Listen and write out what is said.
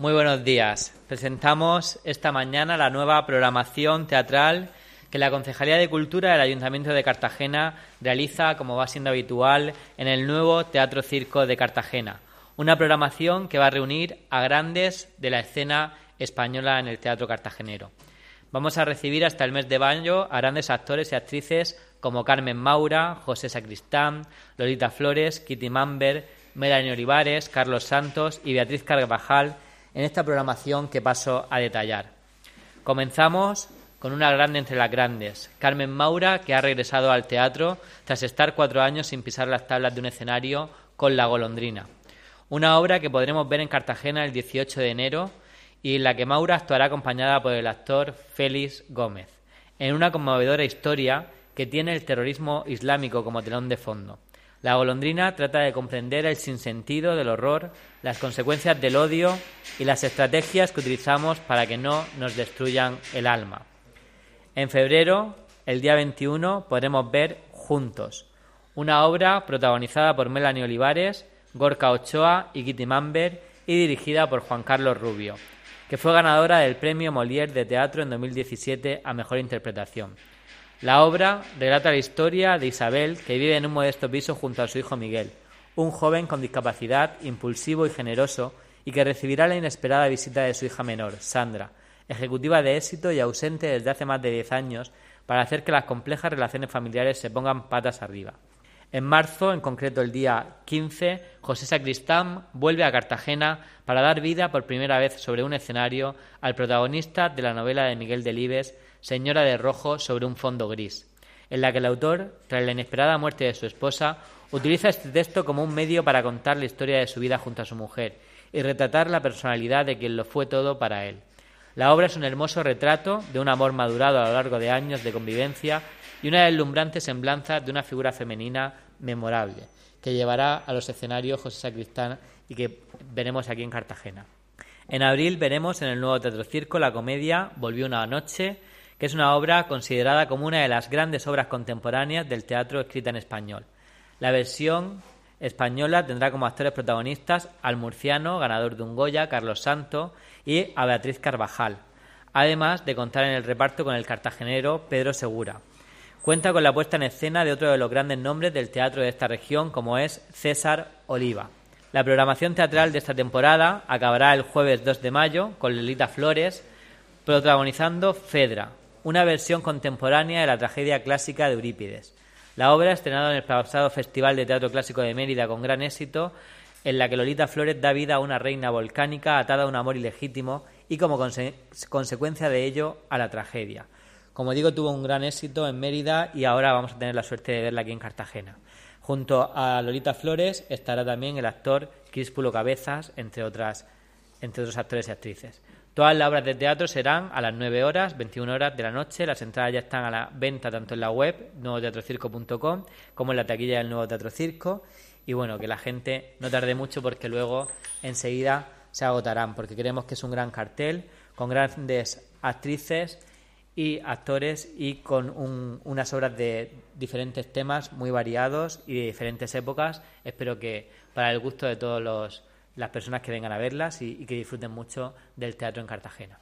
Muy buenos días. Presentamos esta mañana la nueva programación teatral que la Concejalía de Cultura del Ayuntamiento de Cartagena realiza, como va siendo habitual, en el nuevo Teatro Circo de Cartagena. Una programación que va a reunir a grandes de la escena española en el teatro cartagenero. Vamos a recibir hasta el mes de mayo a grandes actores y actrices como Carmen Maura, José Sacristán, Lolita Flores, Kitty Mamber, Melanie Olivares, Carlos Santos y Beatriz Carvajal en esta programación que paso a detallar. Comenzamos con una grande entre las grandes, Carmen Maura, que ha regresado al teatro tras estar 4 años sin pisar las tablas de un escenario con La Golondrina. Una obra que podremos ver en Cartagena el 18 de enero y en la que Maura actuará acompañada por el actor Félix Gómez, en una conmovedora historia que tiene el terrorismo islámico como telón de fondo. La Golondrina trata de comprender el sinsentido del horror, las consecuencias del odio y las estrategias que utilizamos para que no nos destruyan el alma. En febrero, el día 21, podremos ver Juntos, una obra protagonizada por Melanie Olivares, Gorka Ochoa y Kitty Mamber y dirigida por Juan Carlos Rubio, que fue ganadora del Premio Molière de Teatro en 2017 a Mejor Interpretación. La obra relata la historia de Isabel, que vive en un modesto piso junto a su hijo Miguel, un joven con discapacidad, impulsivo y generoso, y que recibirá la inesperada visita de su hija menor, Sandra, ejecutiva de éxito y ausente desde hace más de 10 años, para hacer que las complejas relaciones familiares se pongan patas arriba. En marzo, en concreto el día 15, José Sacristán vuelve a Cartagena para dar vida por primera vez sobre un escenario al protagonista de la novela de Miguel Delibes, Señora de Rojo sobre un fondo gris, en la que el autor, tras la inesperada muerte de su esposa, utiliza este texto como un medio para contar la historia de su vida junto a su mujer y retratar la personalidad de quien lo fue todo para él. La obra es un hermoso retrato de un amor madurado a lo largo de años de convivencia y una deslumbrante semblanza de una figura femenina memorable, que llevará a los escenarios José Sacristán y que veremos aquí en Cartagena. En abril veremos en el nuevo Teatro Circo la comedia Volvió una noche, que es una obra considerada como una de las grandes obras contemporáneas del teatro escrita en español. La versión española tendrá como actores protagonistas al murciano, ganador de un Goya, Carlos Santos, y a Beatriz Carvajal, además de contar en el reparto con el cartagenero Pedro Segura. Cuenta con la puesta en escena de otro de los grandes nombres del teatro de esta región, como es César Oliva. La programación teatral de esta temporada acabará el jueves 2 de mayo con Lolita Flores protagonizando Fedra, una versión contemporánea de la tragedia clásica de Eurípides. La obra, estrenada en el pasado Festival de Teatro Clásico de Mérida con gran éxito, en la que Lolita Flores da vida a una reina volcánica atada a un amor ilegítimo y como consecuencia de ello a la tragedia. Como digo, tuvo un gran éxito en Mérida y ahora vamos a tener la suerte de verla aquí en Cartagena. Junto a Lolita Flores estará también el actor Críspulo Cabezas, entre otros actores y actrices. Todas las obras de teatro serán a las 9 horas, 21 horas de la noche. Las entradas ya están a la venta tanto en la web nuevoteatrocirco.com como en la taquilla del Nuevo Teatro Circo. Y bueno, que la gente no tarde mucho porque luego enseguida se agotarán, porque creemos que es un gran cartel con grandes actrices y actores y con unas obras de diferentes temas muy variados y de diferentes épocas. Espero que para el gusto de todas las personas que vengan a verlas y que disfruten mucho del teatro en Cartagena.